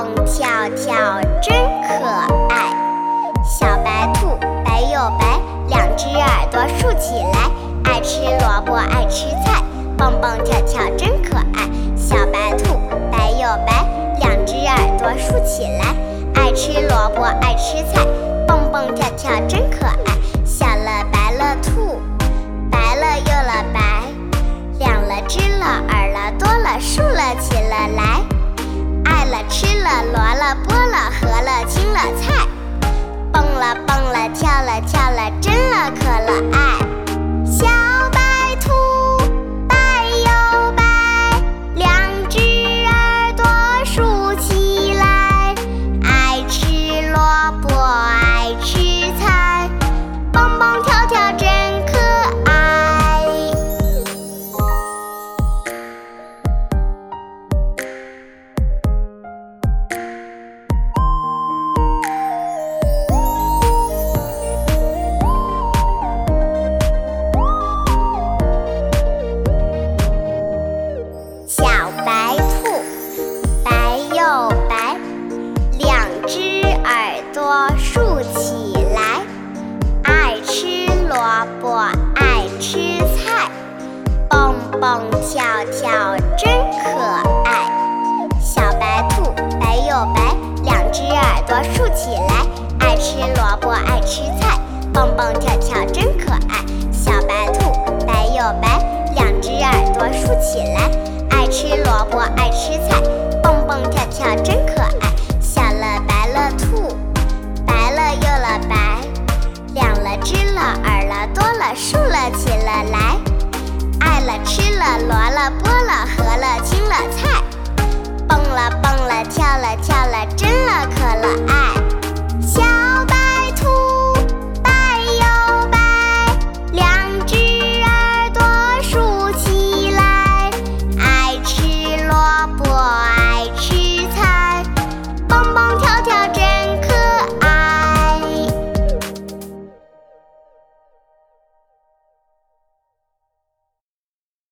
蹦跳跳真可爱。小白兔白又白，两只耳朵竖起来，爱吃萝卜爱吃菜，蹦蹦跳跳真可爱。小白兔白又白，两只耳朵竖起来，爱吃萝卜爱吃菜，蹦蹦跳跳真可爱。小了白了兔，白了又了白，两了只了耳了多了竖了起了来，爱了吃了萝了剥了合了青了菜，蹦了蹦了跳了跳了真了可了爱。小白兔白又白，两只耳朵竖起来，爱吃萝卜爱吃菜，蹦蹦跳跳真可爱。小白兔白又白，两只耳朵竖起来，爱吃萝卜爱吃菜，蹦蹦跳跳真可爱。小白兔白又白，两只耳朵竖起来，爱吃萝卜爱吃菜，蹦蹦跳跳真可爱。小白兔白又白，两只耳朵竖起来，爱吃萝卜爱吃菜。